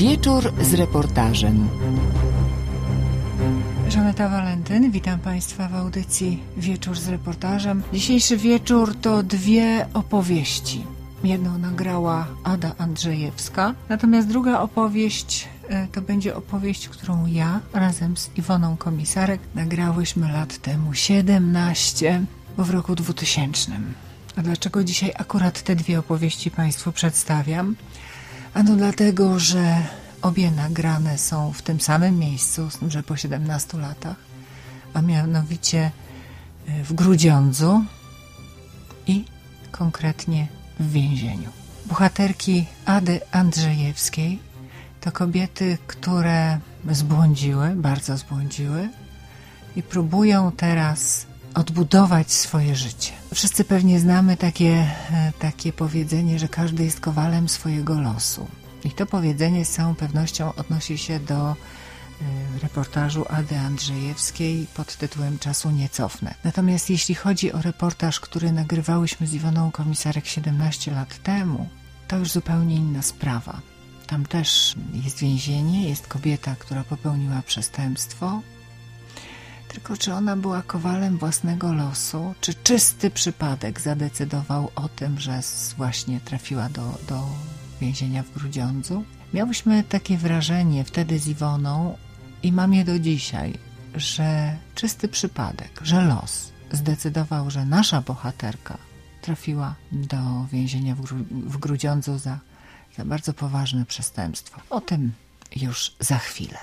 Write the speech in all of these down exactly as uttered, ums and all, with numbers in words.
Wieczór z reportażem. Żaneta Walentyn, witam Państwa w audycji Wieczór z reportażem. Dzisiejszy wieczór to dwie opowieści. Jedną nagrała Ada Andrzejewska, natomiast druga opowieść to będzie opowieść, którą ja razem z Iwoną Komisarek nagrałyśmy lat temu siedemnaście, bo w roku dwutysięcznym. A dlaczego dzisiaj akurat te dwie opowieści Państwu przedstawiam? Ano dlatego, że obie nagrane są w tym samym miejscu, z tym, że po siedemnastu latach, a mianowicie w Grudziądzu i konkretnie w więzieniu. Bohaterki Ady Andrzejewskiej to kobiety, które zbłądziły, bardzo zbłądziły i próbują teraz odbudować swoje życie. Wszyscy pewnie znamy takie, takie powiedzenie, że każdy jest kowalem swojego losu. I to powiedzenie z całą pewnością odnosi się do y, reportażu Ady Andrzejewskiej pod tytułem Czasu nie cofnę. Natomiast jeśli chodzi o reportaż, który nagrywałyśmy z Iwoną Komisarek siedemnaście lat temu, to już zupełnie inna sprawa. Tam też jest więzienie, jest kobieta, która popełniła przestępstwo. Tylko czy ona była kowalem własnego losu, czy czysty przypadek zadecydował o tym, że właśnie trafiła do, do więzienia w Grudziądzu? Miałyśmy takie wrażenie wtedy z Iwoną i mam je do dzisiaj, że czysty przypadek, że los zdecydował, że nasza bohaterka trafiła do więzienia w, Gru- w Grudziądzu za, za bardzo poważne przestępstwo. O tym już za chwilę.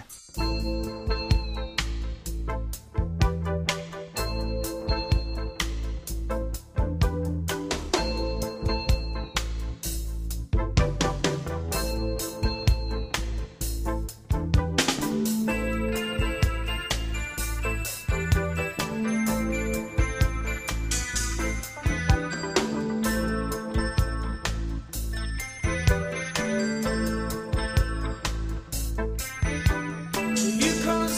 You can't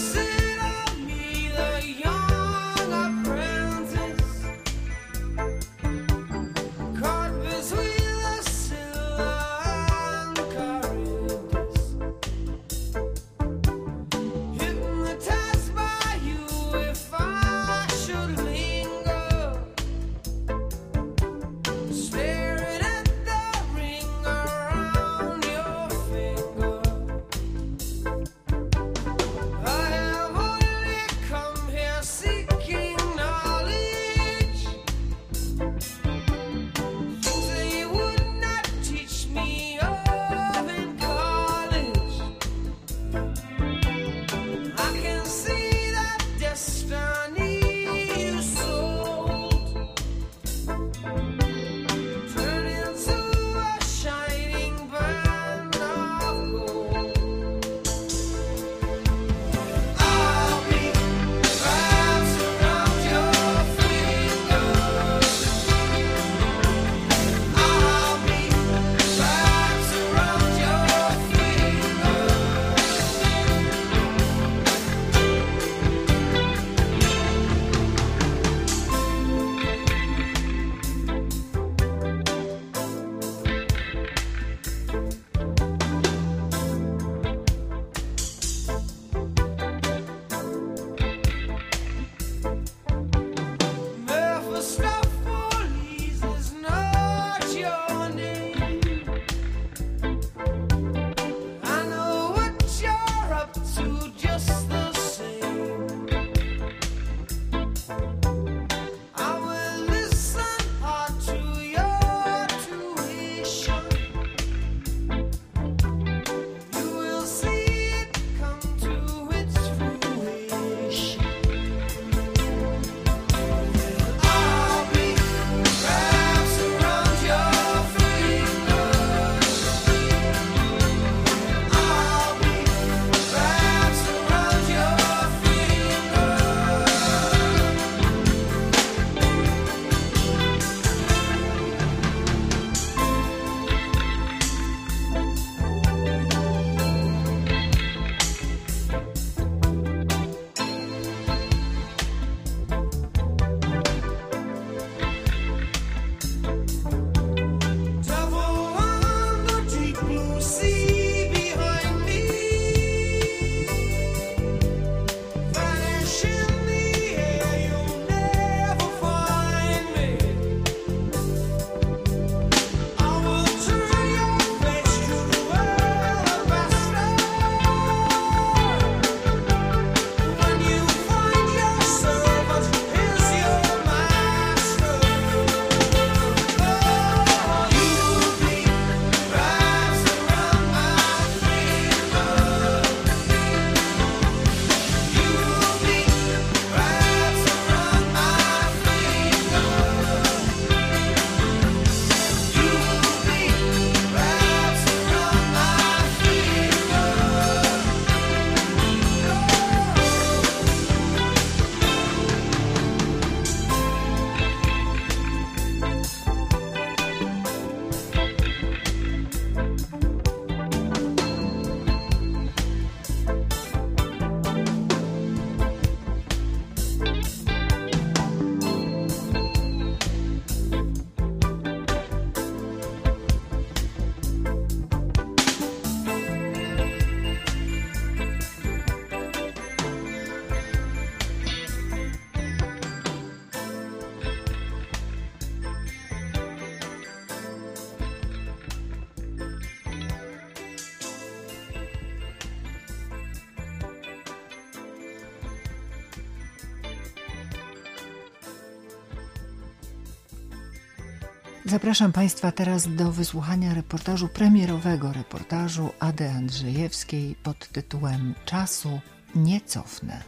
Zapraszam Państwa teraz do wysłuchania reportażu, premierowego reportażu Ady Andrzejewskiej pod tytułem Czasu nie cofnę.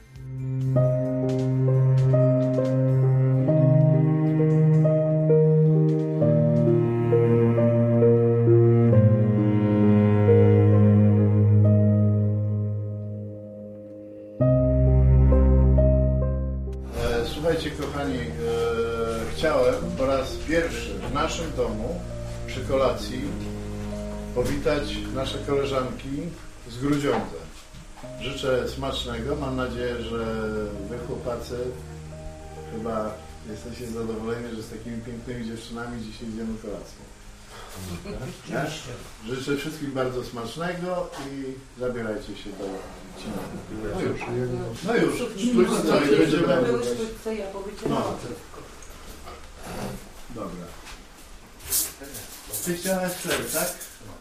Słuchajcie, kochani, e, chciałem po raz pierwszy w naszym domu przy kolacji powitać nasze koleżanki z Grudziądza. Życzę smacznego. Mam nadzieję, że wy, chłopacy, chyba jesteście zadowoleni, że z takimi pięknymi dziewczynami dzisiaj idziemy kolację. Tak? Życzę wszystkim bardzo smacznego i zabierajcie się do cina. No już. No już. Sztućce, no i będziemy... No. Dobra. Ty chciałaś ser, tak?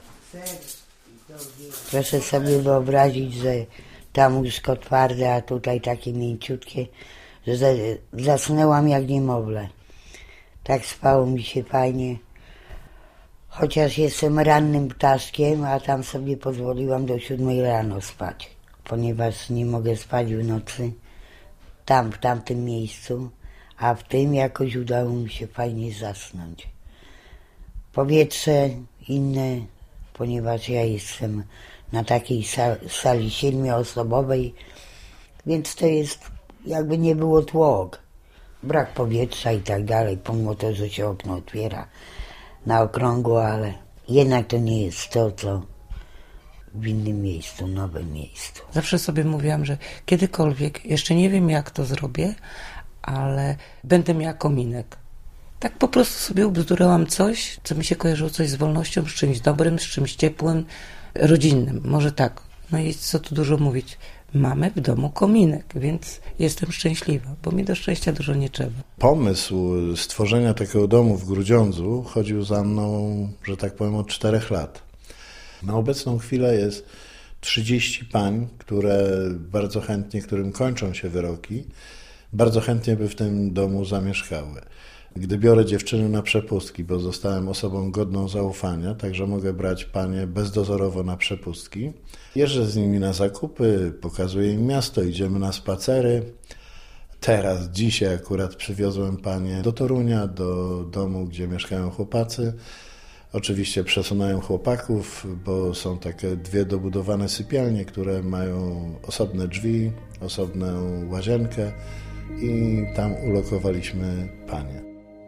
Proszę sobie wyobrazić, że tam łóżko twarde, a tutaj takie mięciutkie, że zasnęłam jak niemowlę. Tak spało mi się fajnie. Chociaż jestem rannym ptaszkiem, a tam sobie pozwoliłam do siódmej rano spać, ponieważ nie mogę spać w nocy tam, w tamtym miejscu, a w tym jakoś udało mi się fajnie zasnąć. Powietrze inne, ponieważ ja jestem na takiej sali siedmioosobowej, więc to jest jakby nie było tłok, brak powietrza i tak dalej, pomimo to, że się okno otwiera na okrągło, ale jednak to nie jest to, co w innym miejscu, nowym miejscu. Zawsze sobie mówiłam, że kiedykolwiek, jeszcze nie wiem jak to zrobię, ale będę miała kominek. Tak po prostu sobie ubzdurałam coś, co mi się kojarzyło, coś z wolnością, z czymś dobrym, z czymś ciepłym, rodzinnym. Może tak. No i co tu dużo mówić. Mamy w domu kominek, więc jestem szczęśliwa, bo mi do szczęścia dużo nie trzeba. Pomysł stworzenia takiego domu w Grudziądzu chodził za mną, że tak powiem, od czterech lat. Na obecną chwilę jest trzydzieści pań, które bardzo chętnie, którym kończą się wyroki, bardzo chętnie by w tym domu zamieszkały. Gdy biorę dziewczyny na przepustki, bo zostałem osobą godną zaufania, także mogę brać panie bezdozorowo na przepustki. Jeżdżę z nimi na zakupy, pokazuję im miasto, idziemy na spacery. Teraz, dzisiaj akurat przywiozłem panie do Torunia, do domu, gdzie mieszkają chłopacy. Oczywiście przesunąłem chłopaków, bo są takie dwie dobudowane sypialnie, które mają osobne drzwi, osobną łazienkę i tam ulokowaliśmy panie.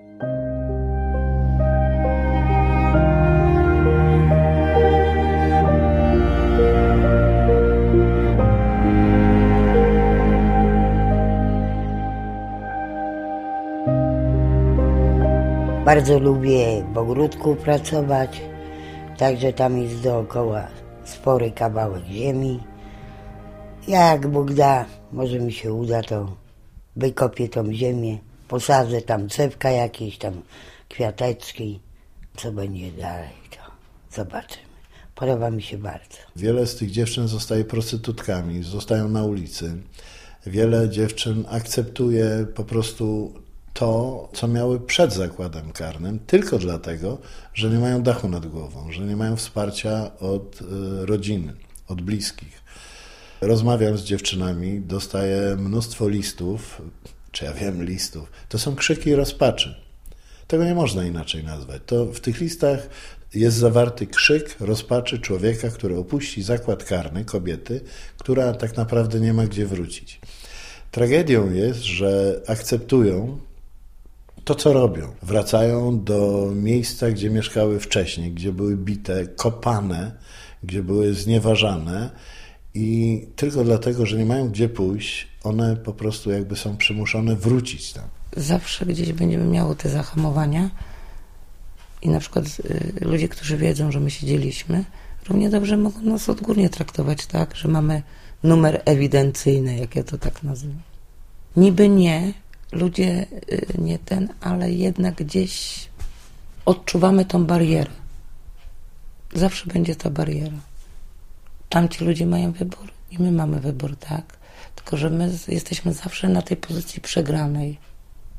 Bardzo lubię w ogródku pracować, także tam jest dookoła spory kawałek ziemi. Jak Bóg da, może mi się uda, to wykopię tą ziemię, posadzę tam drzewka jakieś, tam kwiateczki. Co będzie dalej, to zobaczymy. Podoba mi się bardzo. Wiele z tych dziewczyn zostaje prostytutkami, zostają na ulicy. Wiele dziewczyn akceptuje po prostu to, co miały przed zakładem karnym, tylko dlatego, że nie mają dachu nad głową, że nie mają wsparcia od y, rodziny, od bliskich. Rozmawiam z dziewczynami, dostaję mnóstwo listów, czy ja wiem listów, to są krzyki rozpaczy. Tego nie można inaczej nazwać. To w tych listach jest zawarty krzyk rozpaczy człowieka, który opuści zakład karny, kobiety, która tak naprawdę nie ma gdzie wrócić. Tragedią jest, że akceptują to, co robią. Wracają do miejsca, gdzie mieszkały wcześniej, gdzie były bite, kopane, gdzie były znieważane i tylko dlatego, że nie mają gdzie pójść, one po prostu jakby są przymuszone wrócić tam. Zawsze gdzieś będziemy miały te zahamowania i na przykład y, ludzie, którzy wiedzą, że my siedzieliśmy, równie dobrze mogą nas odgórnie traktować tak, że mamy numer ewidencyjny, jak ja to tak nazywam. Niby nie, ludzie y, nie ten, ale jednak gdzieś odczuwamy tą barierę. Zawsze będzie ta bariera. Tamci ludzie mają wybór i my mamy wybór, tak? Tylko że my jesteśmy zawsze na tej pozycji przegranej.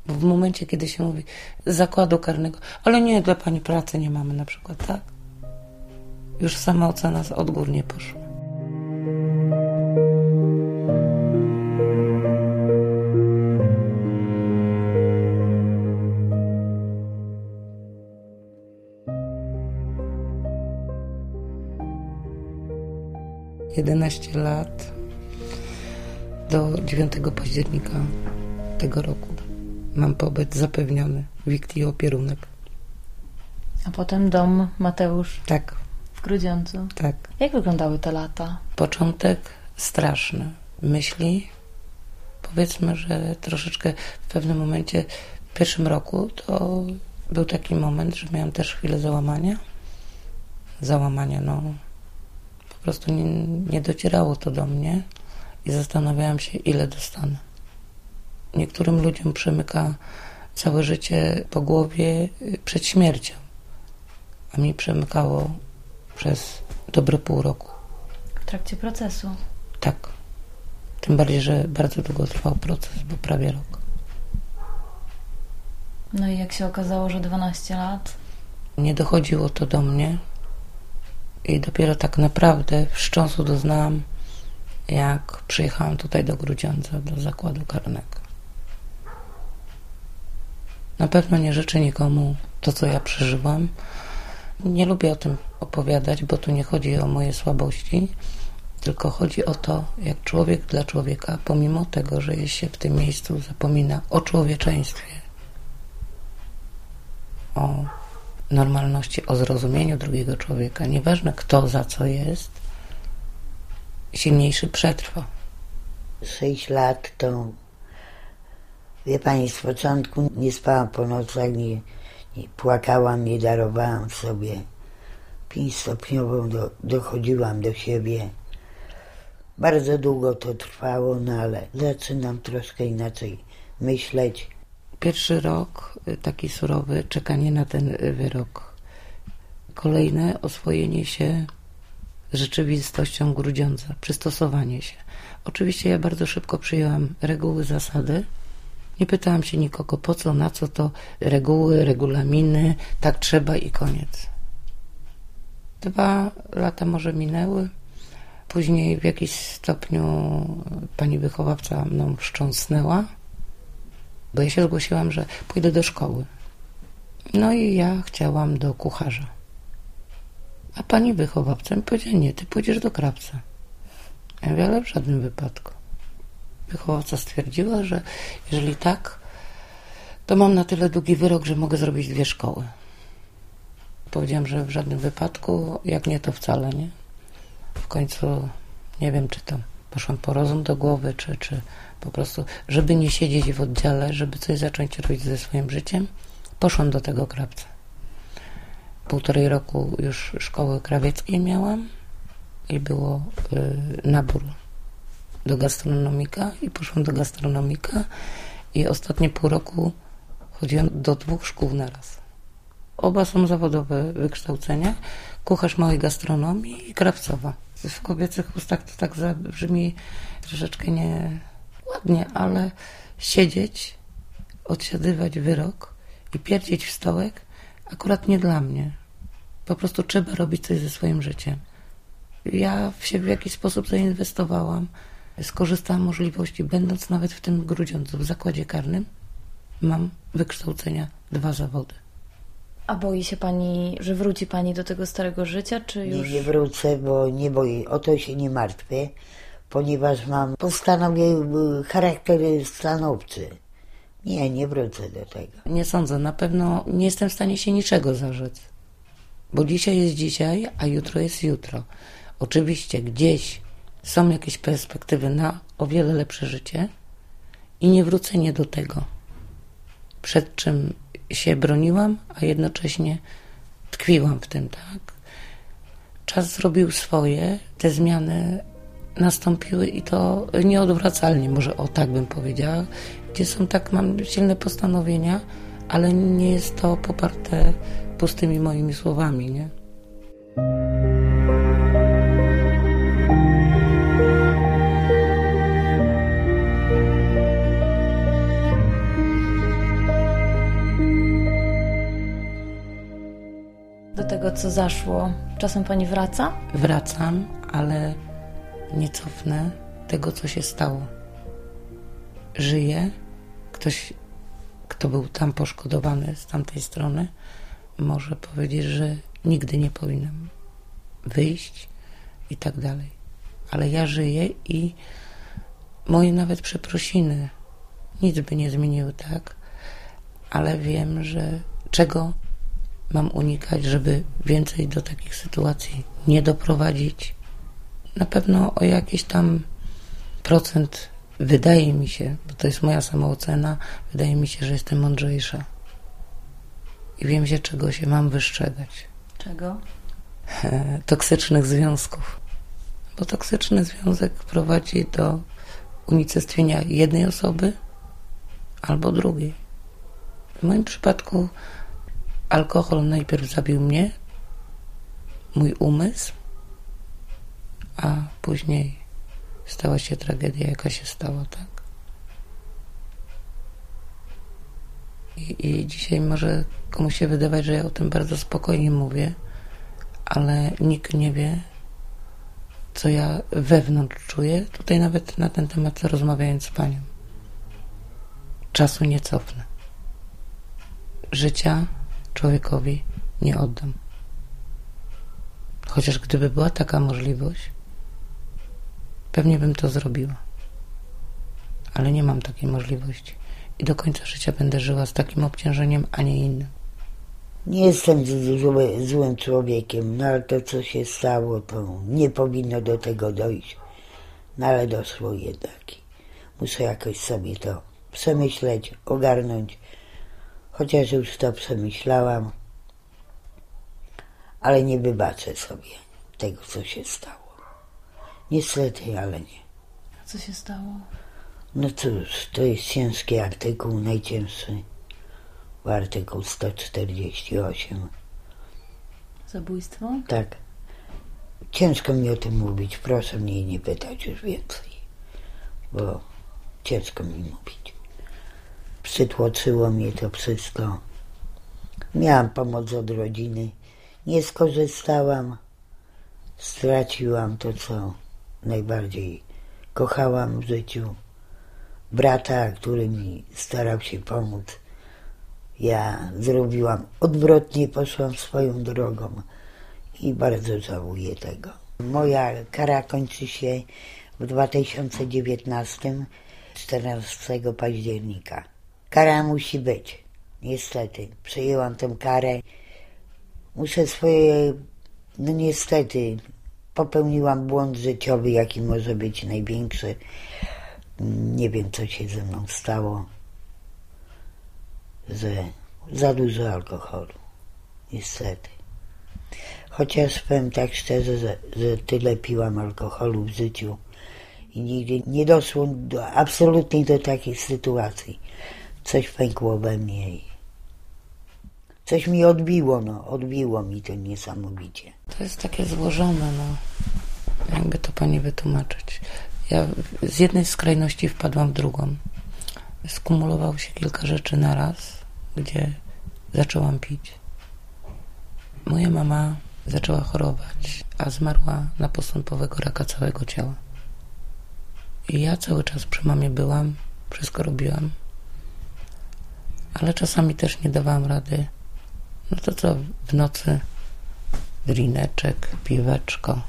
Bo w momencie, kiedy się mówi z zakładu karnego, ale nie, dla pani pracy nie mamy na przykład, tak? Już sama ocena odgórnie poszła. jedenaście lat do dziewiątego października tego roku mam pobyt zapewniony w I K T I opierunek. A potem dom Mateusz Tak, w Grudziądzu. tak. Jak wyglądały te lata? Początek straszny. Myśli, powiedzmy, że troszeczkę w pewnym momencie, w pierwszym roku to był taki moment, że miałam też chwilę załamania. Załamania, no po prostu nie, nie docierało to do mnie i zastanawiałam się, ile dostanę. Niektórym ludziom przemyka całe życie po głowie przed śmiercią, a mi przemykało przez dobre pół roku. W trakcie procesu? Tak. Tym bardziej, że bardzo długo trwał proces, bo prawie rok. No i jak się okazało, że dwanaście lat? Nie dochodziło to do mnie i dopiero tak naprawdę wstrząsu doznałam, jak przyjechałam tutaj do Grudziądza, do zakładu karnego. Na pewno nie życzę nikomu to, co ja przeżyłam. Nie lubię o tym opowiadać, bo tu nie chodzi o moje słabości, tylko chodzi o to, jak człowiek dla człowieka, pomimo tego, że jest się w tym miejscu, zapomina o człowieczeństwie, o normalności, o zrozumieniu drugiego człowieka. Nieważne kto za co jest, silniejszy przetrwa. Sześć lat to, wie pani, z początku nie spałam po nocach, nie, nie płakałam, nie darowałam sobie. Pięćstopniowo do, dochodziłam do siebie. Bardzo długo to trwało, no ale zaczynam troszkę inaczej myśleć. Pierwszy rok, taki surowy, czekanie na ten wyrok. Kolejne oswojenie się z rzeczywistością Grudziądza, przystosowanie się. Oczywiście ja bardzo szybko przyjęłam reguły, zasady. Nie pytałam się nikogo, po co, na co to reguły, regulaminy, tak trzeba i koniec. Dwa lata może minęły. Później w jakimś stopniu pani wychowawca mną wstrząsnęła, bo ja się zgłosiłam, że pójdę do szkoły. No i ja chciałam do kucharza. A pani wychowawca mi powiedziała, nie, ty pójdziesz do krawca. Ja mówię, ale w żadnym wypadku. Wychowawca stwierdziła, że jeżeli tak, to mam na tyle długi wyrok, że mogę zrobić dwie szkoły. Powiedziałam, że w żadnym wypadku, jak nie, to wcale nie. W końcu nie wiem, czy to poszłam po rozum do głowy, czy, czy po prostu, żeby nie siedzieć w oddziale, żeby coś zacząć robić ze swoim życiem, poszłam do tego krawca. Półtorej roku już szkoły krawieckiej miałam i było y, nabór do gastronomika i poszłam do gastronomika i ostatnie pół roku chodziłam do dwóch szkół na raz. Oba są zawodowe wykształcenia, kucharz małej gastronomii i krawcowa. W kobiecych ustach to tak zabrzmi troszeczkę nie ładnie, ale siedzieć, odsiadywać wyrok i pierdzieć w stołek akurat nie dla mnie. Po prostu trzeba robić coś ze swoim życiem. Ja w siebie w jakiś sposób zainwestowałam, skorzystałam z możliwości, będąc nawet w tym Grudziądzu, w zakładzie karnym, mam wykształcenia dwa zawody. A boi się pani, że wróci pani do tego starego życia, czy już... Nie, nie wrócę, bo nie boję, o to się nie martwię, ponieważ mam postanowiony charakter stanowczy. Nie, nie wrócę do tego. Nie sądzę, na pewno nie jestem w stanie się niczego zarzec. Bo dzisiaj jest dzisiaj, a jutro jest jutro. Oczywiście gdzieś są jakieś perspektywy na o wiele lepsze życie i niewrócenie do tego, przed czym się broniłam, a jednocześnie tkwiłam w tym, tak? Czas zrobił swoje, te zmiany nastąpiły i to nieodwracalnie, może o tak bym powiedziała, gdzie są tak, mam silne postanowienia, ale nie jest to poparte pustymi moimi słowami, nie? tego, co zaszło, czasem pani wraca? Wracam, ale nie cofnę tego, co się stało. Żyję. Ktoś, kto był tam poszkodowany z tamtej strony, może powiedzieć, że nigdy nie powinnam wyjść i tak dalej. Ale ja żyję i moje nawet przeprosiny nic by nie zmieniły, tak? Ale wiem, że czego mam unikać, żeby więcej do takich sytuacji nie doprowadzić. Na pewno o jakiś tam procent wydaje mi się, bo to jest moja samoocena, wydaje mi się, że jestem mądrzejsza. I wiem się, czego się mam wystrzegać. Czego? Toksycznych związków. Bo toksyczny związek prowadzi do unicestwienia jednej osoby albo drugiej. W moim przypadku alkohol najpierw zabił mnie, mój umysł, a później stała się tragedia, jaka się stała, tak? I, I dzisiaj może komuś się wydawać, że ja o tym bardzo spokojnie mówię, ale nikt nie wie, co ja wewnątrz czuję. Tutaj nawet na ten temat rozmawiając z panią. Czasu nie cofnę. Życia człowiekowi nie oddam. Chociaż gdyby była taka możliwość, pewnie bym to zrobiła. Ale nie mam takiej możliwości. I do końca życia będę żyła z takim obciążeniem, a nie innym. Nie jestem zły, złym człowiekiem, no ale to, co się stało, to nie powinno do tego dojść. No ale doszło jednak. Muszę jakoś sobie to przemyśleć, ogarnąć. Chociaż już to przemyślałam, ale nie wybaczę sobie tego, co się stało. Niestety, ale nie. Co się stało? No cóż, to jest ciężki artykuł, najcięższy. Artykuł sto czterdzieści osiem. Zabójstwo? Tak. Ciężko mi o tym mówić. Proszę mnie nie pytać już więcej. Bo ciężko mi mówić. Przytłoczyło mnie to wszystko. Miałam pomoc od rodziny. Nie skorzystałam. Straciłam to, co najbardziej kochałam w życiu. Brata, który mi starał się pomóc. Ja zrobiłam odwrotnie, poszłam swoją drogą i bardzo żałuję tego. Moja kara kończy się w dwa tysiące dziewiętnastym, czternastego października. Kara musi być, niestety. Przyjęłam tę karę. Muszę swoje, no niestety, popełniłam błąd życiowy, jaki może być największy. Nie wiem, co się ze mną stało. Że za dużo alkoholu, niestety. Chociaż powiem tak szczerze, że, że tyle piłam alkoholu w życiu i nigdy nie doszło do, absolutnie do takiej sytuacji. Coś pękło we mnie i coś mi odbiło, no, odbiło mi to niesamowicie. To jest takie złożone, no, jakby to pani wytłumaczyć. Ja z jednej skrajności wpadłam w drugą. Skumulowało się kilka rzeczy naraz, gdzie zaczęłam pić. Moja mama zaczęła chorować, a zmarła na postępowego raka całego ciała. I ja cały czas przy mamie byłam, wszystko robiłam, ale czasami też nie dawałam rady. No to co, w nocy drineczek, piweczko,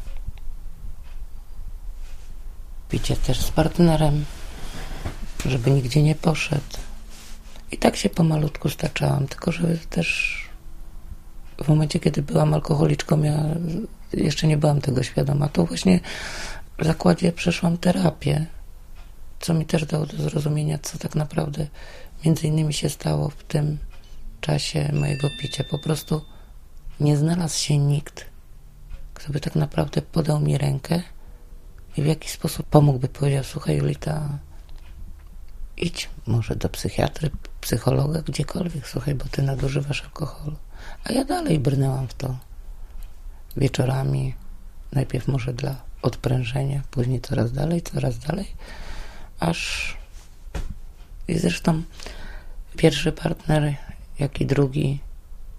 picie też z partnerem, żeby nigdzie nie poszedł. I tak się pomalutku staczałam, tylko że też w momencie, kiedy byłam alkoholiczką, ja jeszcze nie byłam tego świadoma. To właśnie w zakładzie przeszłam terapię, co mi też dało do zrozumienia, co tak naprawdę między innymi się stało w tym czasie mojego picia. Po prostu nie znalazł się nikt, kto by tak naprawdę podał mi rękę i w jakiś sposób pomógłby, powiedział: słuchaj, Julita, idź może do psychiatry, psychologa, gdziekolwiek, słuchaj, bo ty nadużywasz alkoholu. A ja dalej brnęłam w to. Wieczorami, najpierw może dla odprężenia, później coraz dalej, coraz dalej, aż i zresztą pierwszy partner, jak i drugi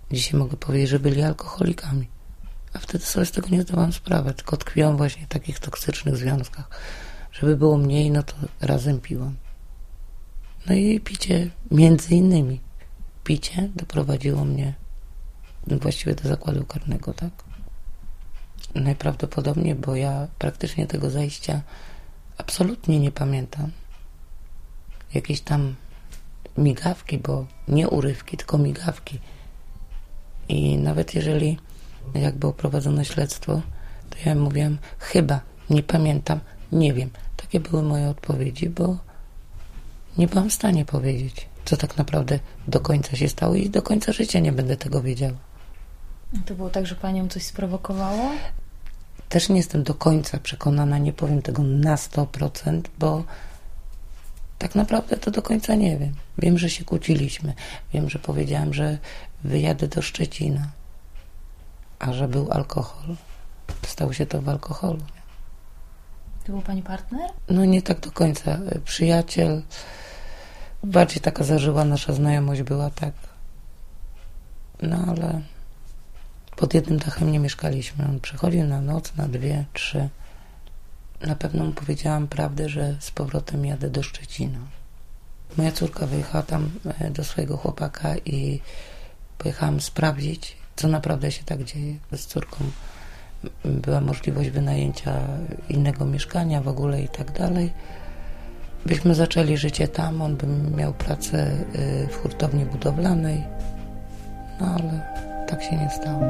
Dzisiaj mogę powiedzieć, że byli alkoholikami. A wtedy sobie z tego nie zdawałam sprawy, tylko tkwiłam właśnie w takich toksycznych związkach. Żeby było mniej, no to razem piłam. No i picie, między innymi, picie doprowadziło mnie właściwie do zakładu karnego, tak? Najprawdopodobniej, bo ja praktycznie tego zajścia absolutnie nie pamiętam. Jakieś tam migawki, bo nie urywki, tylko migawki. I nawet jeżeli jak było prowadzone śledztwo, to ja mówiłam chyba, nie pamiętam, nie wiem. Takie były moje odpowiedzi, bo nie byłam w stanie powiedzieć, co tak naprawdę do końca się stało i do końca życia nie będę tego wiedziała. To było tak, że panią coś sprowokowało? Też nie jestem do końca przekonana, nie powiem tego na sto procent, bo tak naprawdę to do końca nie wiem. Wiem, że się kłóciliśmy. Wiem, że powiedziałam, że wyjadę do Szczecina, a że był alkohol. Stało się to w alkoholu. To był pani partner? No nie tak do końca. Przyjaciel. Bardziej taka zażyła nasza znajomość była, tak. No ale pod jednym dachem nie mieszkaliśmy. On przychodził na noc, na dwie, trzy. Na pewno mu powiedziałam prawdę, że z powrotem jadę do Szczecina. Moja córka wyjechała tam do swojego chłopaka i pojechałam sprawdzić, co naprawdę się tak dzieje. Z córką była możliwość wynajęcia innego mieszkania w ogóle i tak dalej. Byśmy zaczęli życie tam, on by miał pracę w hurtowni budowlanej, no ale tak się nie stało.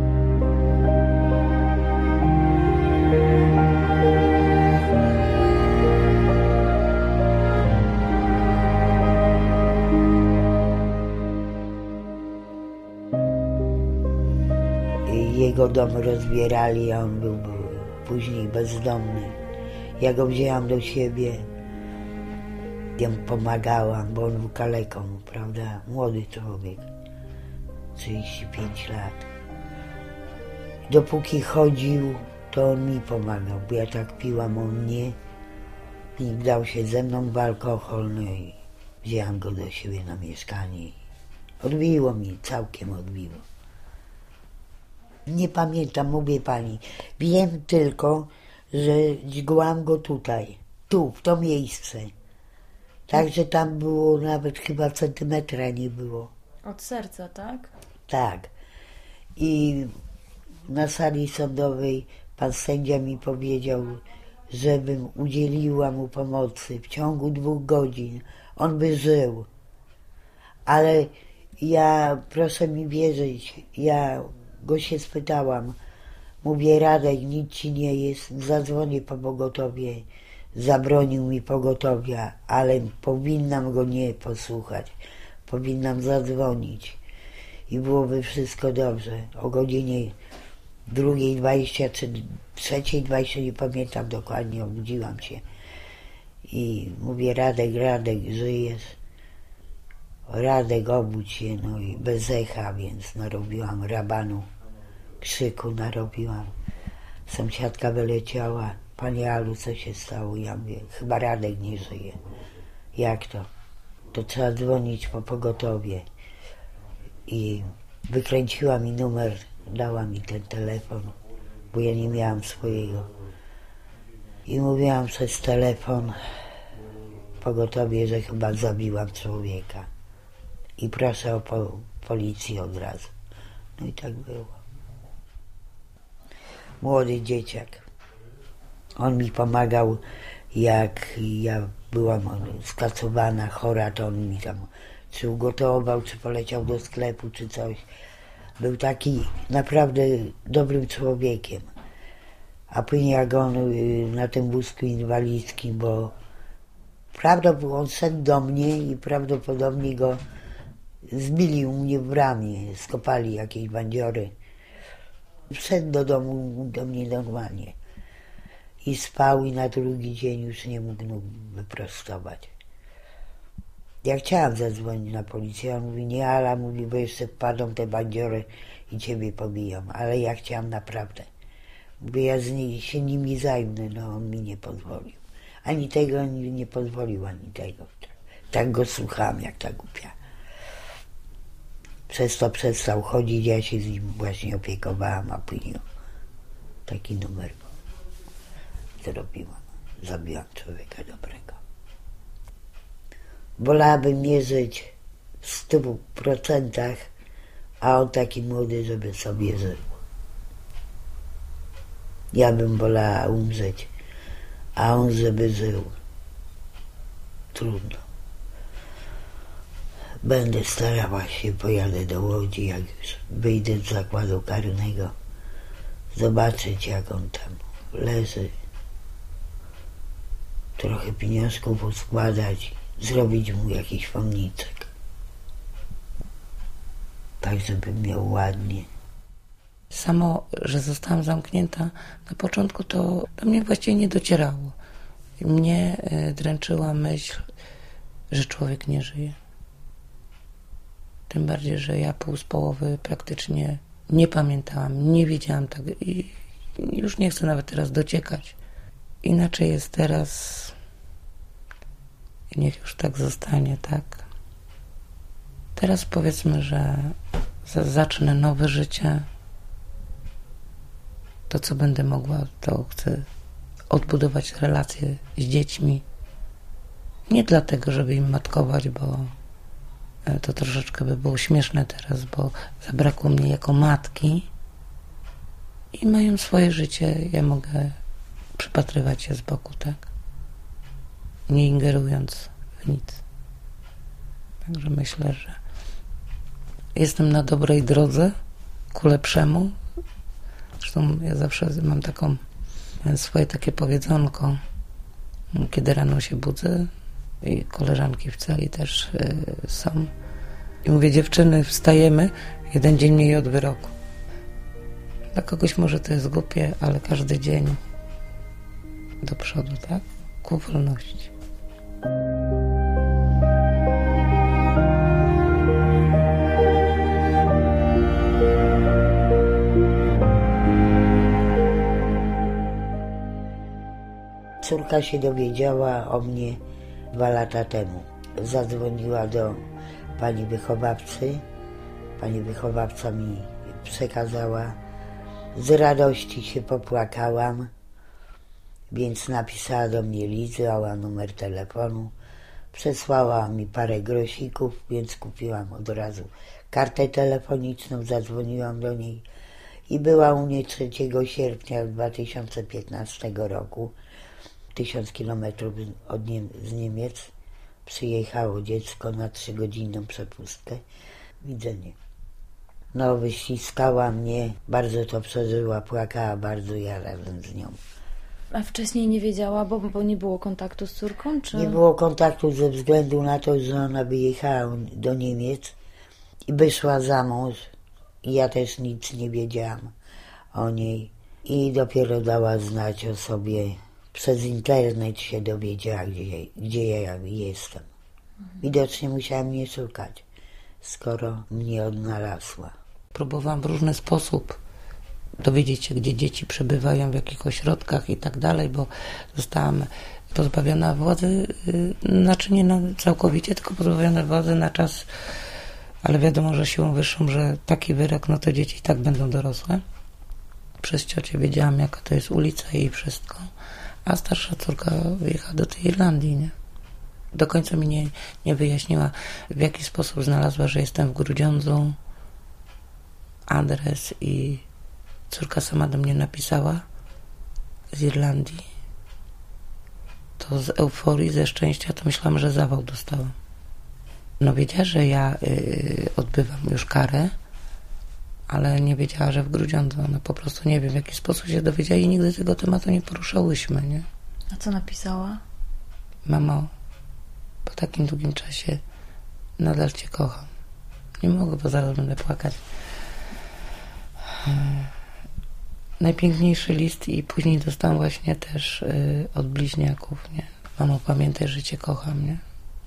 Jego dom rozbierali, a on był później bezdomny. Ja go wzięłam do siebie, ja mu pomagałam, bo on był kaleką, prawda? Młody człowiek, trzydzieści pięć lat. Dopóki chodził, to on mi pomagał, bo ja tak piłam, on nie. I dał się ze mną w alkohol, no i wzięłam go do siebie na mieszkanie. Odbiło mi, całkiem odbiło. Nie pamiętam, mówię pani. Wiem tylko, że dźgłam go tutaj, tu, w to miejsce. Także tam było nawet chyba centymetra nie było. Od serca, tak? Tak. I na sali sądowej pan sędzia mi powiedział, żebym udzieliła mu pomocy w ciągu dwóch godzin. On by żył. Ale ja, proszę mi wierzyć, ja go się spytałam. Mówię, Radek, nic ci nie jest, zadzwonię po pogotowie. Zabronił mi pogotowia, ale powinnam go nie posłuchać. Powinnam zadzwonić i byłoby wszystko dobrze. O godzinie drugiej dwadzieścia czy trzeciej dwadzieścia, nie pamiętam dokładnie, obudziłam się. I mówię, Radek, Radek, żyjesz? Radek, obudź się, no i bez echa, więc narobiłam rabanu, krzyku narobiłam. Sąsiadka wyleciała, Panie Alu, co się stało? Ja mówię, chyba Radek nie żyje. Jak to? To trzeba dzwonić po pogotowie. I wykręciła mi numer, dała mi ten telefon, bo ja nie miałam swojego. I mówiłam przez telefon pogotowie, że chyba zabiłam człowieka. I proszę o po, policję od razu. No i tak było. Młody dzieciak. On mi pomagał, jak ja byłam skacowana, chora, to on mi tam czy ugotował, czy poleciał do sklepu, czy coś. Był taki naprawdę dobrym człowiekiem. A później jak on na tym wózku inwalidzkim, bo prawdopodobnie on szedł do mnie i prawdopodobnie go zbili u mnie w bramie, skopali jakieś bandziory. Wszedł do domu do mnie normalnie. I spał i na drugi dzień już nie mógł nóg wyprostować. Ja chciałam zadzwonić na policję, on mówi, nie Ala, mówi, bo jeszcze wpadą te bandziory i ciebie pobiją, ale ja chciałam naprawdę. Mówię, ja z nie, się nimi zajmę, no on mi nie pozwolił. Ani tego nie, nie pozwolił, ani tego. Tak go słuchałam, jak ta głupia. Przez to przestał chodzić, ja się z nim właśnie opiekowałam, a później taki numer zrobiłam. Zabiłam człowieka dobrego. Wolałabym nie żyć w stu procentach, a on taki młody, żeby sobie żył. Ja bym wolała umrzeć, a on żeby żył. Trudno. Będę starała się, pojadę do Łodzi, jak już wyjdę z zakładu karnego, zobaczyć, jak on tam leży. Trochę pieniążków uskładać, zrobić mu jakiś pomniczek. Tak, żeby miał ładnie. Samo, że zostałam zamknięta, na początku to do mnie właściwie nie docierało. Mnie dręczyła myśl, że człowiek nie żyje. Tym bardziej, że ja pół z połowy praktycznie nie pamiętałam, nie wiedziałam tak i już nie chcę nawet teraz dociekać. Inaczej jest teraz, niech już tak zostanie, tak. Teraz powiedzmy, że zacznę nowe życie. To, co będę mogła, to chcę odbudować relacje z dziećmi. Nie dlatego, żeby im matkować, bo to troszeczkę by było śmieszne teraz, bo zabrakło mnie jako matki i mają swoje życie. Ja mogę przypatrywać się z boku, tak? Nie ingerując w nic. Także myślę, że jestem na dobrej drodze ku lepszemu. Zresztą ja zawsze mam taką swoje takie powiedzonko, kiedy rano się budzę i koleżanki w celi też y, są. I mówię, dziewczyny, wstajemy jeden dzień mniej od wyroku. Dla kogoś może to jest głupie, ale każdy dzień do przodu, tak? Ku wolności. Córka się dowiedziała o mnie dwa lata temu. Zadzwoniła do pani wychowawcy. Pani wychowawca mi przekazała. Z radości się popłakałam, więc napisała do mnie list, dała numer telefonu. Przesłała mi parę grosików, więc kupiłam od razu kartę telefoniczną, zadzwoniłam do niej i była u mnie trzeciego sierpnia dwa tysiące piętnastego roku. Tysiąc kilometrów od Niem- z Niemiec przyjechało dziecko na trzygodzinną przepustkę. Widzenie. No, wyściskała mnie, bardzo to przeżyła, płakała bardzo, ja razem z nią. A wcześniej nie wiedziała, bo, bo nie było kontaktu z córką, czy? Nie było kontaktu ze względu na to, że ona wyjechała do Niemiec i wyszła za mąż. I ja też nic nie wiedziałam o niej. I dopiero dała znać o sobie. Przez internet się dowiedziała, gdzie, gdzie ja jestem. Widocznie musiała mnie szukać, skoro mnie odnalazła. Próbowałam w różny sposób dowiedzieć się, gdzie dzieci przebywają, w jakich ośrodkach i tak dalej, bo zostałam pozbawiona władzy, znaczy nie na całkowicie, tylko pozbawiona władzy na czas, ale wiadomo, że siłą wyższą, że taki wyrok, no to dzieci i tak będą dorosłe. Przez ciocię wiedziałam, jaka to jest ulica i wszystko. A starsza córka wyjechała do tej Irlandii, nie? Do końca mi nie, nie wyjaśniła, w jaki sposób znalazła, że jestem w Grudziądzu, adres i córka sama do mnie napisała z Irlandii. To z euforii, ze szczęścia, to myślałam, że zawał dostałam. No wiedziała, że ja y, odbywam już karę, ale nie wiedziała, że w Grudziądzu. Ona po prostu nie wiem, w jaki sposób się dowiedziała i nigdy tego tematu nie poruszałyśmy, nie? A co napisała? Mamo, po takim długim czasie nadal cię kocham. Nie mogę, bo zaraz będę płakać. Najpiękniejszy list i później dostałam właśnie też y, od bliźniaków, nie? Mamo, pamiętaj, że cię kocham, nie?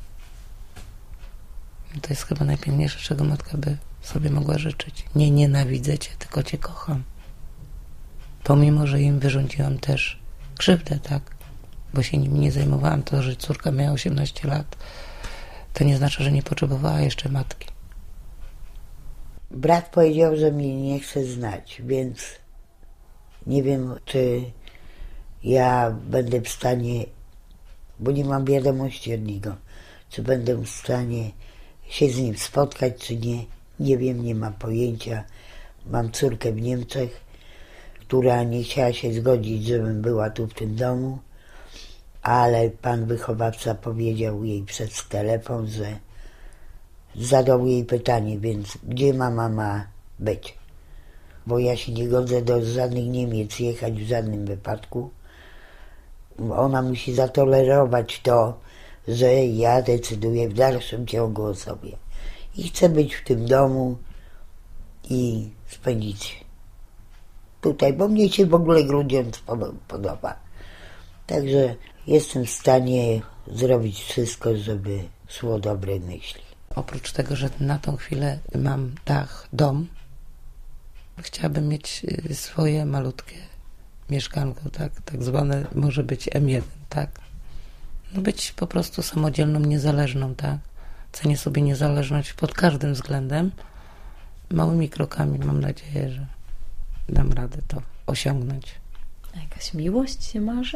To jest chyba najpiękniejsze, czego matka by sobie mogła życzyć. Nie nienawidzę cię, tylko cię kocham. Pomimo, że im wyrządziłam też krzywdę, tak? Bo się nimi nie zajmowałam. To, że córka miała osiemnaście lat, to nie znaczy, że nie potrzebowała jeszcze matki. Brat powiedział, że mnie nie chce znać, więc nie wiem, czy ja będę w stanie, bo nie mam wiadomości od niego, czy będę w stanie się z nim spotkać, czy nie. Nie wiem, nie mam pojęcia. Mam córkę w Niemczech, która nie chciała się zgodzić, żebym była tu w tym domu, ale pan wychowawca powiedział jej przez telefon, że zadał jej pytanie, więc gdzie mama ma być? Bo ja się nie godzę do żadnych Niemiec jechać w żadnym wypadku. Ona musi zatolerować to, że ja decyduję w dalszym ciągu o sobie. I chcę być w tym domu i spędzić tutaj, bo mnie się w ogóle Grudziądz podoba. Także jestem w stanie zrobić wszystko, żeby szło dobre myśli. Oprócz tego, że na tą chwilę mam dach, dom, chciałabym mieć swoje malutkie mieszkanko, tak, tak zwane może być M jeden, tak. No być po prostu samodzielną, niezależną, tak. Cenię sobie niezależność pod każdym względem. Małymi krokami mam nadzieję, że dam radę to osiągnąć. A jakaś miłość się marzy?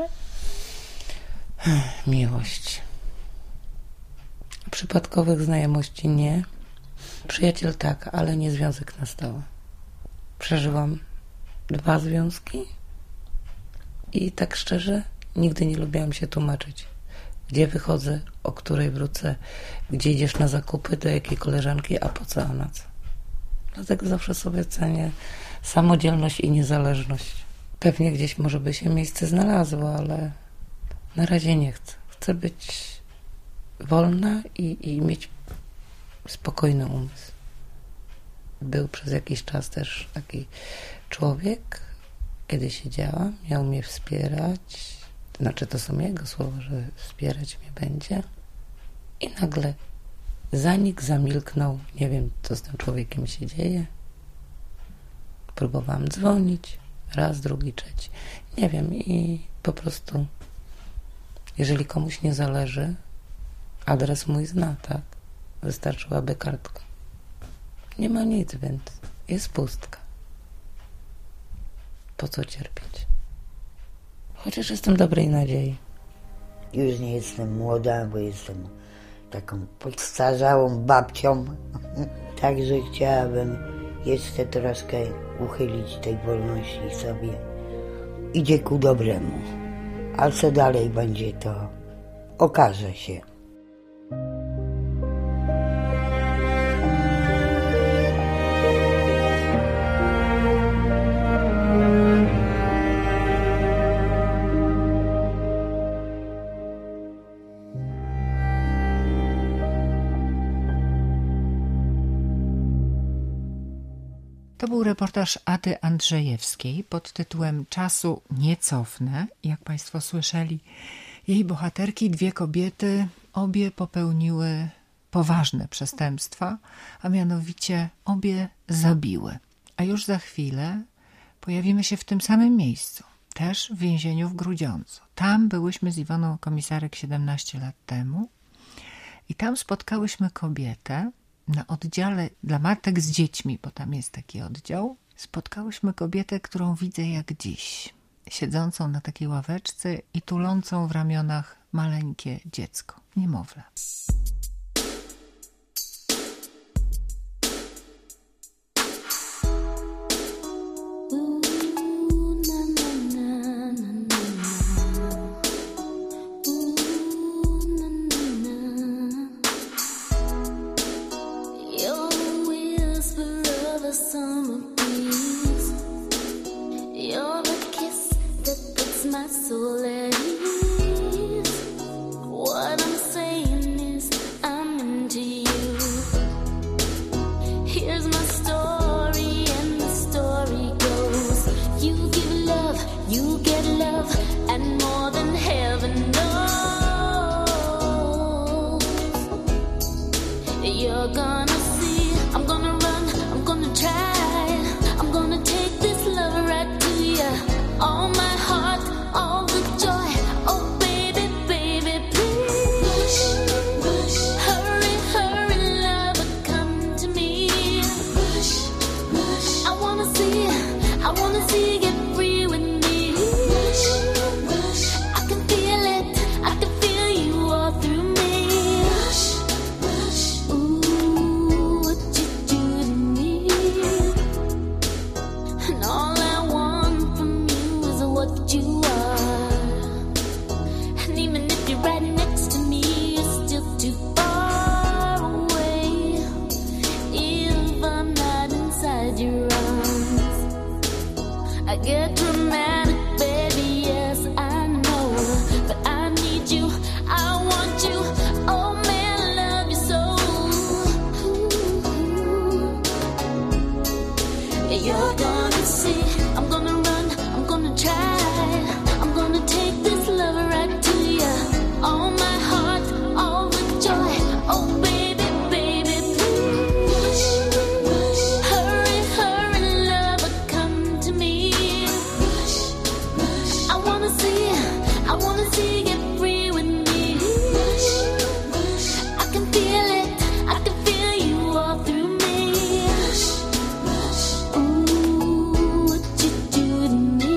Miłość. Przypadkowych znajomości nie. Przyjaciel tak, ale nie związek na stałe. Przeżyłam dwa związki i tak szczerze nigdy nie lubiłam się tłumaczyć. Gdzie wychodzę, o której wrócę, gdzie idziesz na zakupy, do jakiej koleżanki, a po co, a na co. Dlatego zawsze sobie cenię samodzielność i niezależność. Pewnie gdzieś może by się miejsce znalazło, ale na razie nie chcę. Chcę być wolna i, i mieć spokojny umysł. Był przez jakiś czas też taki człowiek, kiedy siedziałam, miał mnie wspierać. Znaczy to są jego słowa, że wspierać mnie będzie. I nagle zanikł, zamilknął. Nie wiem, co z tym człowiekiem się dzieje. Próbowałam dzwonić. Raz, drugi, trzeci. Nie wiem i po prostu jeżeli komuś nie zależy, adres mój zna, tak? Wystarczyłaby kartka. Nie ma nic, więc jest pustka. Po co cierpieć? Chociaż jestem dobrej nadziei. Już nie jestem młoda, bo jestem taką podstarzałą babcią. Także chciałabym jeszcze troszkę uchylić tej wolności sobie. Idzie ku dobremu. A co dalej będzie, to okaże się. To był reportaż Ady Andrzejewskiej pod tytułem Czasu nie cofnę. Jak Państwo słyszeli, jej bohaterki, dwie kobiety, obie popełniły poważne przestępstwa, a mianowicie obie zabiły. A już za chwilę pojawimy się w tym samym miejscu, też w więzieniu w Grudziądzu. Tam byłyśmy z Iwoną Komisarek siedemnaście lat temu i tam spotkałyśmy kobietę, na oddziale dla matek z dziećmi, bo tam jest taki oddział, spotkałyśmy kobietę, którą widzę jak dziś. Siedzącą na takiej ławeczce i tulącą w ramionach maleńkie dziecko, niemowlę. Push, I get dramatic, baby, yes, I know, but I need you, I want you, oh man, I love you so. Yeah, you're gonna see, I'm gonna run, I'm gonna try, I'm gonna take this love right to you, all my heart, all the joy, oh baby, baby, please. Hurry, hurry, lover, come to me. I wanna see, I wanna see you get free with me. I can feel it, I can feel you all through me. Ooh, what you do to me.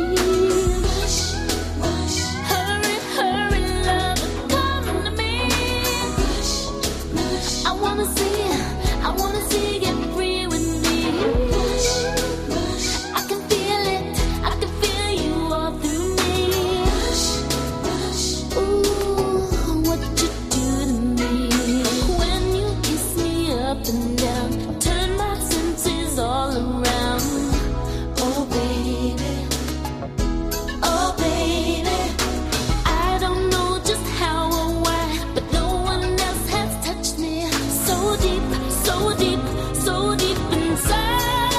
Hurry, hurry, lover, come to me. I wanna see, I wanna see you get free with me. I can feel it, I can feel you all through me. Ooh, what you do to me. When you kiss me up and down, turn my senses all around. Oh baby, oh baby, I don't know just how or why, but no one else has touched me so deep, so deep, so deep inside.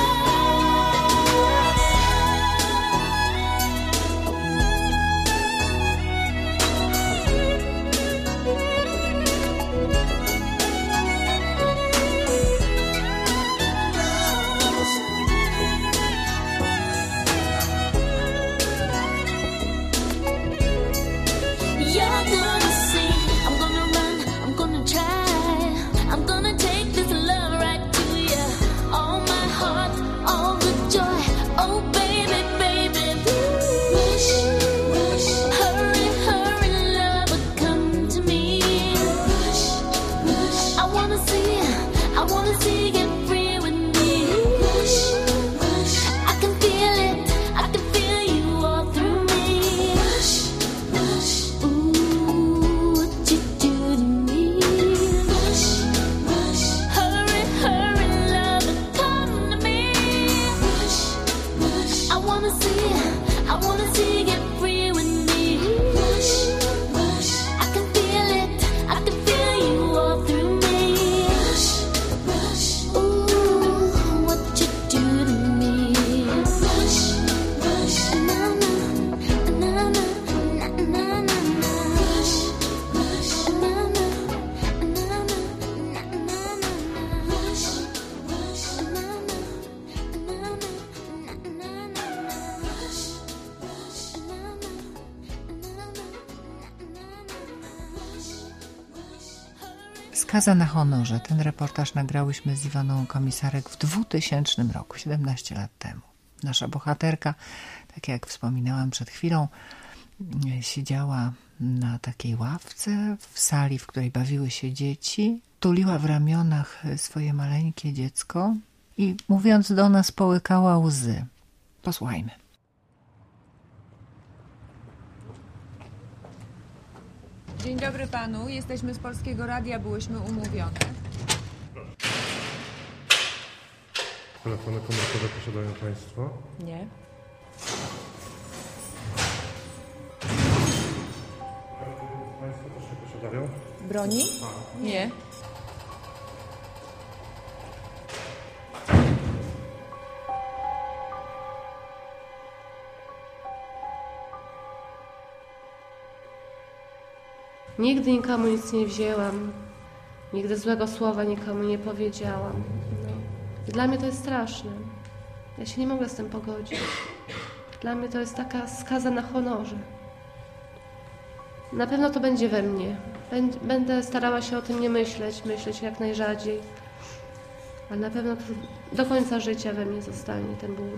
You're gonna see, I'm gonna run, I'm gonna try, I'm gonna take this love right to you, all my heart, all the joy, oh baby, baby, please. Hurry, hurry, lover, come to me. I wanna see, I wanna see you get free with me. I can feel it, I can feel you all through me. Ooh, what you do to me. Hurry, hurry, lover, come to me. I wanna see, I wanna see you get free with me. I can feel it, I can feel you all through me. Ooh, what you do to me. Na na, na na, na na na na. Skaza na honorze. Ten reportaż nagrałyśmy z Iwoną Komisarek w dwutysięcznym roku, siedemnaście lat temu. Nasza bohaterka, tak jak wspominałam przed chwilą, siedziała na takiej ławce w sali, w której bawiły się dzieci, tuliła w ramionach swoje maleńkie dziecko i mówiąc do nas połykała łzy. Posłuchajmy. Dzień dobry panu, jesteśmy z Polskiego Radia, byłyśmy umówione. Telefony komórkowe posiadają państwo? Nie. Państwo też nie posiadają? Broni? Nie. Nigdy nikomu nic nie wzięłam. Nigdy złego słowa nikomu nie powiedziałam. No. I dla mnie to jest straszne. Ja się nie mogę z tym pogodzić. Dla mnie to jest taka skaza na honorze. Na pewno to będzie we mnie. Będę starała się o tym nie myśleć, myśleć jak najrzadziej. Ale na pewno do końca życia we mnie zostanie ten ból.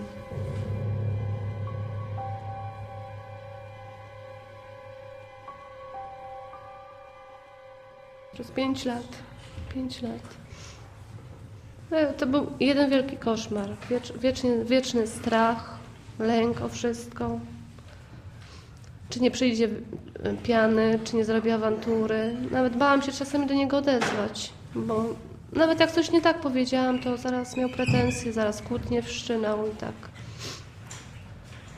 Przez pięć lat. Pięć lat. No, to był jeden wielki koszmar. Wiecz, wiecznie, wieczny strach, lęk o wszystko. Czy nie przyjdzie piany, czy nie zrobi awantury. Nawet bałam się czasami do niego odezwać, bo nawet jak coś nie tak powiedziałam, to zaraz miał pretensje, zaraz kłótnie wszczynał i tak.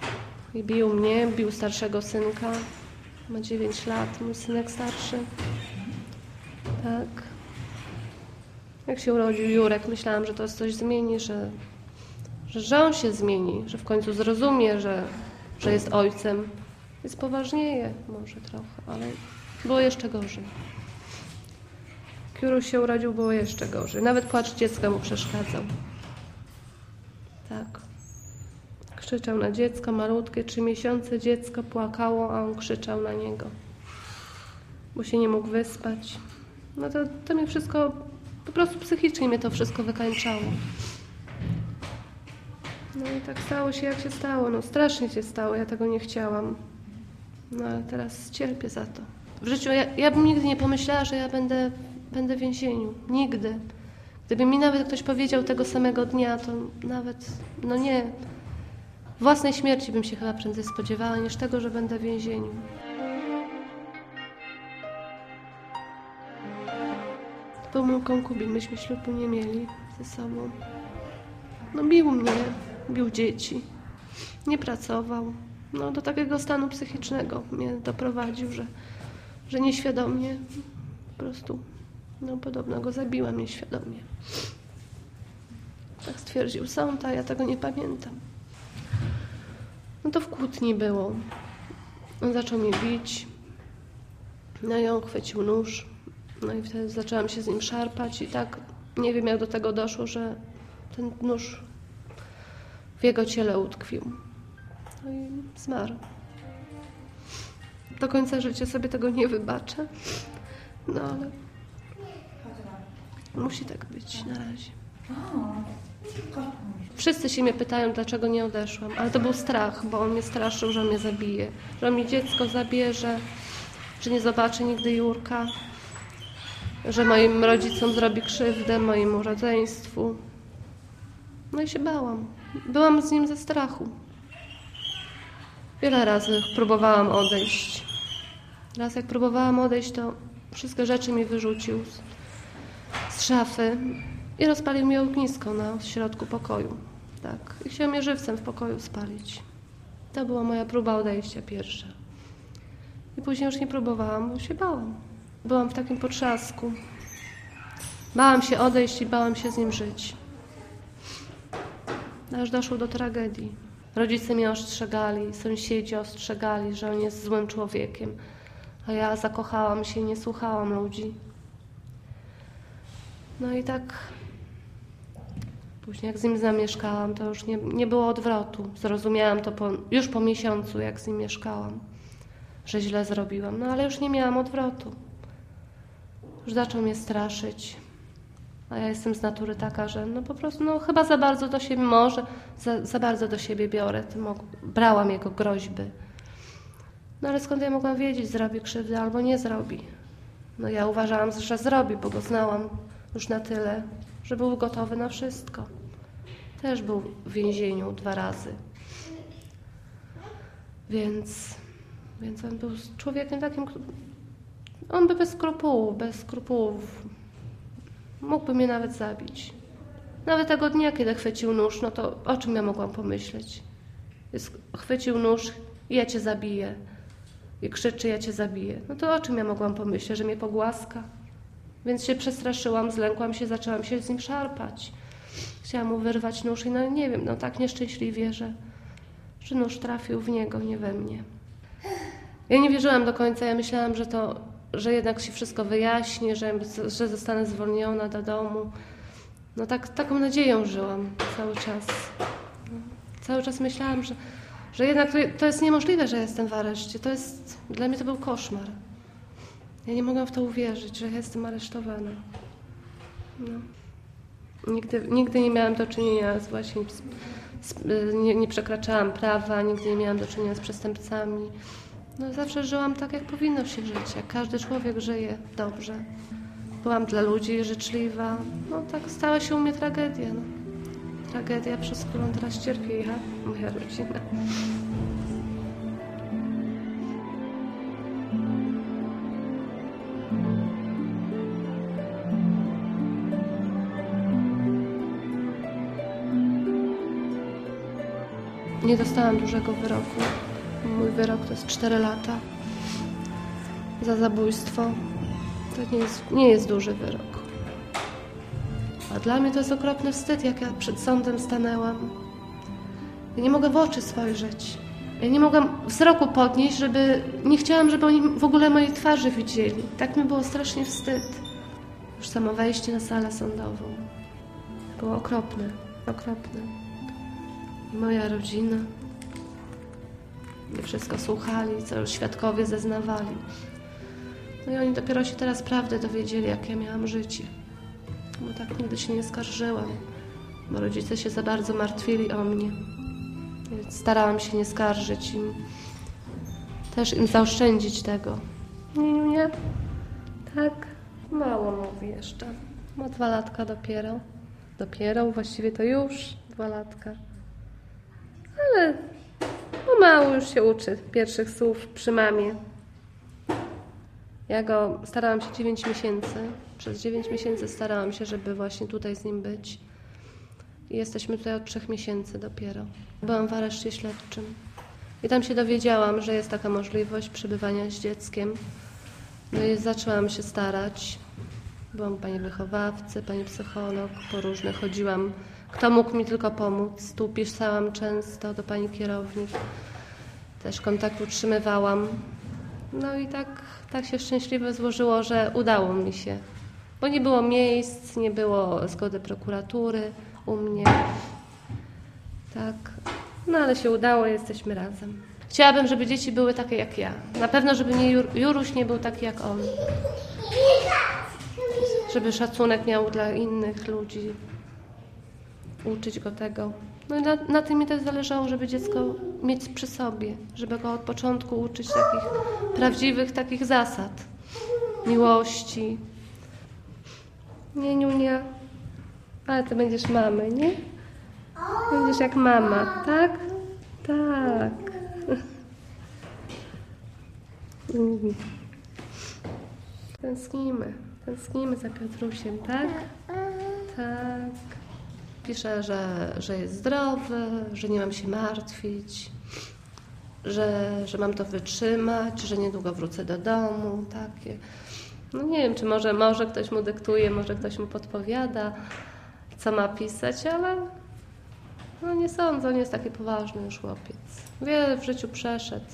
I bił mnie, bił starszego synka. Ma dziewięć lat, mój synek starszy. Tak. Jak się urodził Jurek, myślałam, że to coś zmieni, że, że, że on się zmieni, że w końcu zrozumie, że, że jest ojcem. I spoważnieje może trochę, ale było jeszcze gorzej. Jak Juruś się urodził, było jeszcze gorzej. Nawet płacz dziecka mu przeszkadzał. Tak. Krzyczał na dziecko, malutkie, trzy miesiące dziecko płakało, a on krzyczał na niego, bo się nie mógł wyspać. No to, to mnie wszystko, po prostu psychicznie mnie to wszystko wykańczało. No i tak stało się, jak się stało. No strasznie się stało, ja tego nie chciałam. No ale teraz cierpię za to. W życiu ja, ja bym nigdy nie pomyślała, że ja będę, będę w więzieniu. Nigdy. Gdyby mi nawet ktoś powiedział tego samego dnia, to nawet, no nie, własnej śmierci bym się chyba prędzej spodziewała, niż tego, że będę w więzieniu. Był mój konkubin, myśmy ślubu nie mieli ze sobą. No bił mnie, bił dzieci, nie pracował. No do takiego stanu psychicznego mnie doprowadził, że, że nieświadomie po prostu, no podobno go zabiłam nieświadomie. Tak stwierdził sąd, a ja tego nie pamiętam. No to w kłótni było. On zaczął mnie bić. No i on chwycił nóż. No i wtedy zaczęłam się z nim szarpać i tak nie wiem jak do tego doszło, że ten nóż w jego ciele utkwił. No i zmarł. Do końca życia sobie tego nie wybaczę. No ale musi tak być na razie. Wszyscy się mnie pytają, dlaczego nie odeszłam, ale to był strach, bo on mnie straszył, że on mnie zabije, że on mi dziecko zabierze, że nie zobaczy nigdy Jurka, że moim rodzicom zrobi krzywdę, mojemu rodzeństwu. No i się bałam. Byłam z nim ze strachu. Wiele razy próbowałam odejść. Raz jak próbowałam odejść, to wszystkie rzeczy mi wyrzucił z, z szafy i rozpalił mi ognisko na środku pokoju. Tak. I chciał mnie żywcem w pokoju spalić. To była moja próba odejścia pierwsza. I później już nie próbowałam, bo się bałam. Byłam w takim potrzasku. Bałam się odejść i bałam się z nim żyć. Aż doszło do tragedii. Rodzice mnie ostrzegali, sąsiedzi ostrzegali, że on jest złym człowiekiem. A ja zakochałam się i nie słuchałam ludzi. No i tak później jak z nim zamieszkałam, to już nie, nie było odwrotu. Zrozumiałam to po, już po miesiącu, jak z nim mieszkałam, że źle zrobiłam. No ale już nie miałam odwrotu. Już zaczął mnie straszyć. A ja jestem z natury taka, że no po prostu, no chyba za bardzo do siebie, może za, za bardzo do siebie biorę. Brałam jego groźby. No ale skąd ja mogłam wiedzieć, zrobi krzywdę albo nie zrobi? No ja uważałam, że zrobi, bo go znałam już na tyle, że był gotowy na wszystko. Też był w więzieniu dwa razy. Więc, więc on był człowiekiem takim, on by bez skrupułów, bez skrupułów mógłby mnie nawet zabić. Nawet tego dnia, kiedy chwycił nóż, no to o czym ja mogłam pomyśleć? Chwycił nóż i ja cię zabiję. I krzyczy, ja cię zabiję. No to o czym ja mogłam pomyśleć? Że mnie pogłaska? Więc się przestraszyłam, zlękłam się, zaczęłam się z nim szarpać. Chciałam mu wyrwać nóż i no nie wiem, no tak nieszczęśliwie, że, że nóż trafił w niego, nie we mnie. Ja nie wierzyłam do końca, ja myślałam, że to, że jednak się wszystko wyjaśni, że, że zostanę zwolniona do domu. No tak, taką nadzieją żyłam cały czas. No, cały czas myślałam, że, że jednak to, to jest niemożliwe, że jestem w areszcie. To jest, dla mnie to był koszmar. Ja nie mogłam w to uwierzyć, że jestem aresztowana. No. Nigdy, nigdy nie miałam do czynienia z właśnie, z, z, nie, nie przekraczałam prawa, nigdy nie miałam do czynienia z przestępcami. No, zawsze żyłam tak, jak powinno się żyć, jak każdy człowiek żyje dobrze. Byłam dla ludzi życzliwa. No tak stała się u mnie tragedia. No. Tragedia, przez którą teraz cierpię ja, moja rodzina. Nie dostałam dużego wyroku. Mój wyrok to jest cztery lata za zabójstwo. To nie jest, nie jest duży wyrok. A dla mnie to jest okropny wstyd, jak ja przed sądem stanęłam. Ja nie mogę w oczy spojrzeć. Ja nie mogłam wzroku podnieść, żeby... Nie chciałam, żeby oni w ogóle mojej twarzy widzieli. Tak mi było strasznie wstyd. Już samo wejście na salę sądową. Było okropne, okropne. I moja rodzina. I wszystko słuchali, co świadkowie zeznawali. No i oni dopiero się teraz prawdę dowiedzieli, jak ja miałam życie. Bo tak nigdy się nie skarżyłam. Bo rodzice się za bardzo martwili o mnie. Więc starałam się nie skarżyć im. Też im zaoszczędzić tego. Nie, nie, nie. Tak, mało mówi jeszcze. Ma dwa latka dopiero. Dopiero, właściwie to już dwa latka. Ale pomału już się uczy pierwszych słów przy mamie. Ja go starałam się dziewięć miesięcy. Przez dziewięć miesięcy starałam się, żeby właśnie tutaj z nim być. I jesteśmy tutaj od trzech miesięcy dopiero. Byłam w areszcie śledczym. I tam się dowiedziałam, że jest taka możliwość przebywania z dzieckiem. No i zaczęłam się starać. Byłam u pani wychowawcy, pani psycholog, po różne chodziłam. Kto mógł mi tylko pomóc. Tu pisałam często do pani kierownik. Też kontakt utrzymywałam. No i tak, tak się szczęśliwie złożyło, że udało mi się. Bo nie było miejsc, nie było zgody prokuratury u mnie. Tak. No ale się udało, jesteśmy razem. Chciałabym, żeby dzieci były takie jak ja. Na pewno, żeby nie Jur- Juruś nie był taki jak on. Żeby szacunek miał dla innych ludzi. Uczyć go tego. No i na, na tym mi też zależało, żeby dziecko mieć przy sobie. Żeby go od początku uczyć takich prawdziwych takich zasad. Miłości. Nie, Niunia. Ale ty będziesz mamy, nie? Będziesz jak mama, tak? Tak. Tęsknimy. Tęsknimy za Piotrusiem, tak? Tak. Pisze, że, że jest zdrowy, że nie mam się martwić, że, że mam to wytrzymać, że niedługo wrócę do domu, takie. No nie wiem, czy może, może ktoś mu dyktuje, może ktoś mu podpowiada, co ma pisać, ale no nie sądzę, on jest taki poważny już chłopiec. Wiele w życiu przeszedł.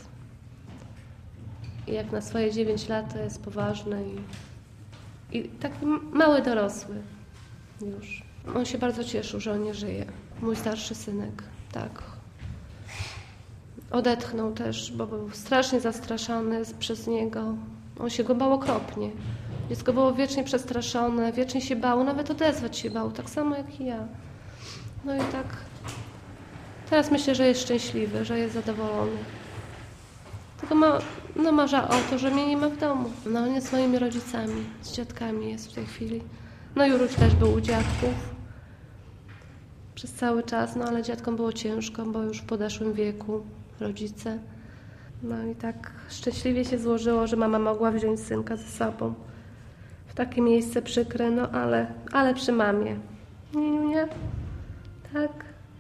I jak na swoje dziewięć lat to jest poważny i, i taki mały dorosły już. On się bardzo cieszył, że on nie żyje. Mój starszy synek, tak. Odetchnął też, bo był strasznie zastraszany przez niego. On się go bał okropnie. Dziecko było wiecznie przestraszone, wiecznie się bało, nawet odezwać się bał, tak samo jak i ja. No i tak teraz myślę, że jest szczęśliwy, że jest zadowolony. Tylko ma, no marza o to, że mnie nie ma w domu. No on jest z moimi rodzicami, z dziadkami jest w tej chwili. No Juruś też był u dziadków przez cały czas, no ale dziadkom było ciężko, bo już w podeszłym wieku rodzice. No i tak szczęśliwie się złożyło, że mama mogła wziąć synka ze sobą w takie miejsce przykre, no ale, ale przy mamie. Nie, nie, nie. Tak.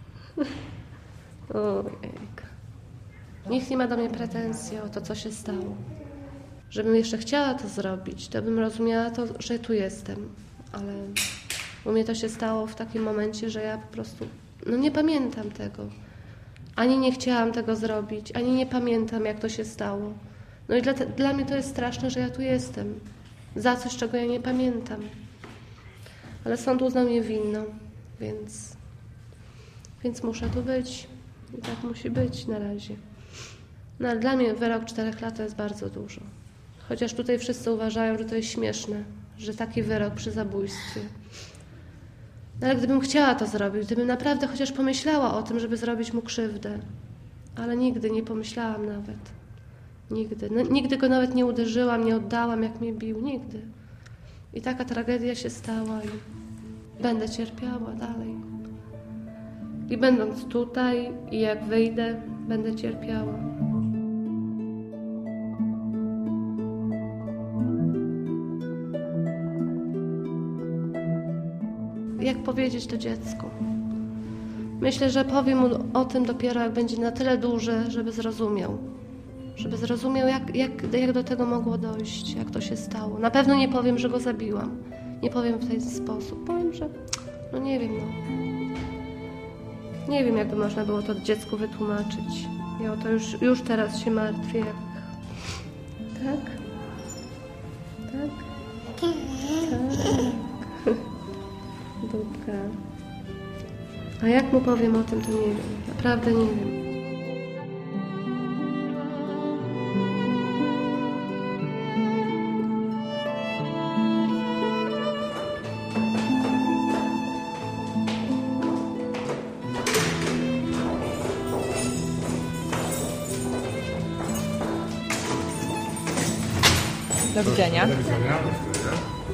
Ojejka. Nikt nie ma do mnie pretensji o to, co się stało. Żebym jeszcze chciała to zrobić, to bym rozumiała to, że tu jestem. Ale u mnie to się stało w takim momencie, że ja po prostu no nie pamiętam tego. Ani nie chciałam tego zrobić, ani nie pamiętam, jak to się stało. No i dla, te, dla mnie to jest straszne, że ja tu jestem. Za coś, czego ja nie pamiętam. Ale sąd uznał mnie winną, więc, więc muszę tu być. I tak musi być na razie. No ale dla mnie wyrok czterech lat to jest bardzo dużo. Chociaż tutaj wszyscy uważają, że to jest śmieszne, że taki wyrok przy zabójstwie. No ale gdybym chciała to zrobić, gdybym naprawdę chociaż pomyślała o tym, żeby zrobić mu krzywdę, ale nigdy nie pomyślałam nawet. Nigdy. No, nigdy go nawet nie uderzyłam, nie oddałam, jak mnie bił. Nigdy. I taka tragedia się stała i będę cierpiała dalej. I będąc tutaj i jak wyjdę, będę cierpiała. Jak powiedzieć to dziecku? Myślę, że powiem mu o tym dopiero, jak będzie na tyle duży, żeby zrozumiał. Żeby zrozumiał, jak, jak, jak do tego mogło dojść, jak to się stało. Na pewno nie powiem, że go zabiłam. Nie powiem w ten sposób. Powiem, że no nie wiem, no. Nie wiem, jakby można było to dziecku wytłumaczyć. Ja o to już, już teraz się martwię. Jak... Tak? Tak? Tak. Dupka. A jak mu powiem o tym, to nie wiem. Naprawdę nie wiem. Do widzenia. Do widzenia. Do widzenia.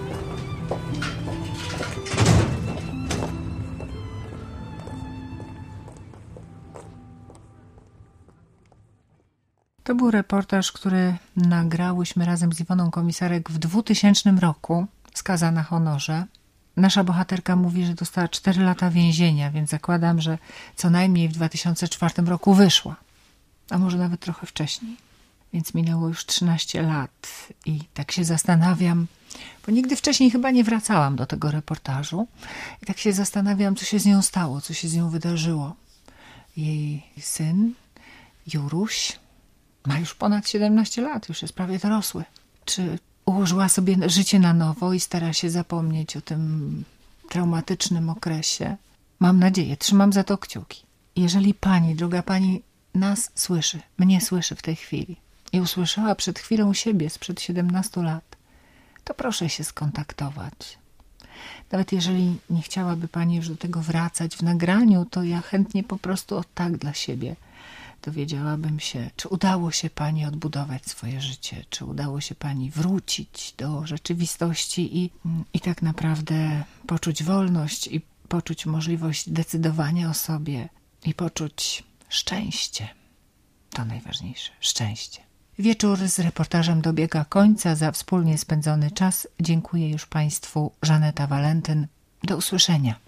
To był reportaż, który nagrałyśmy razem z Iwoną Komisarek w dwutysięcznym roku, skazana na honorze. Nasza bohaterka mówi, że dostała cztery lata więzienia, więc zakładam, że co najmniej w dwa tysiące czwartym roku wyszła, a może nawet trochę wcześniej. Więc minęło już trzynaście lat i tak się zastanawiam, bo nigdy wcześniej chyba nie wracałam do tego reportażu i tak się zastanawiam, co się z nią stało, co się z nią wydarzyło. Jej syn, Juruś, ma już ponad siedemnaście lat, już jest prawie dorosły. Czy ułożyła sobie życie na nowo i stara się zapomnieć o tym traumatycznym okresie? Mam nadzieję, trzymam za to kciuki. Jeżeli pani, droga pani, nas słyszy, mnie słyszy w tej chwili i usłyszała przed chwilą siebie sprzed siedemnastu lat, to proszę się skontaktować. Nawet jeżeli nie chciałaby pani już do tego wracać w nagraniu, to ja chętnie po prostu o tak dla siebie dowiedziałabym się, czy udało się pani odbudować swoje życie, czy udało się pani wrócić do rzeczywistości i, i tak naprawdę poczuć wolność i poczuć możliwość decydowania o sobie i poczuć szczęście. To najważniejsze, szczęście. Wieczór z reportażem dobiega końca. Za wspólnie spędzony czas dziękuję już państwu Żaneta Walentyn. Do usłyszenia.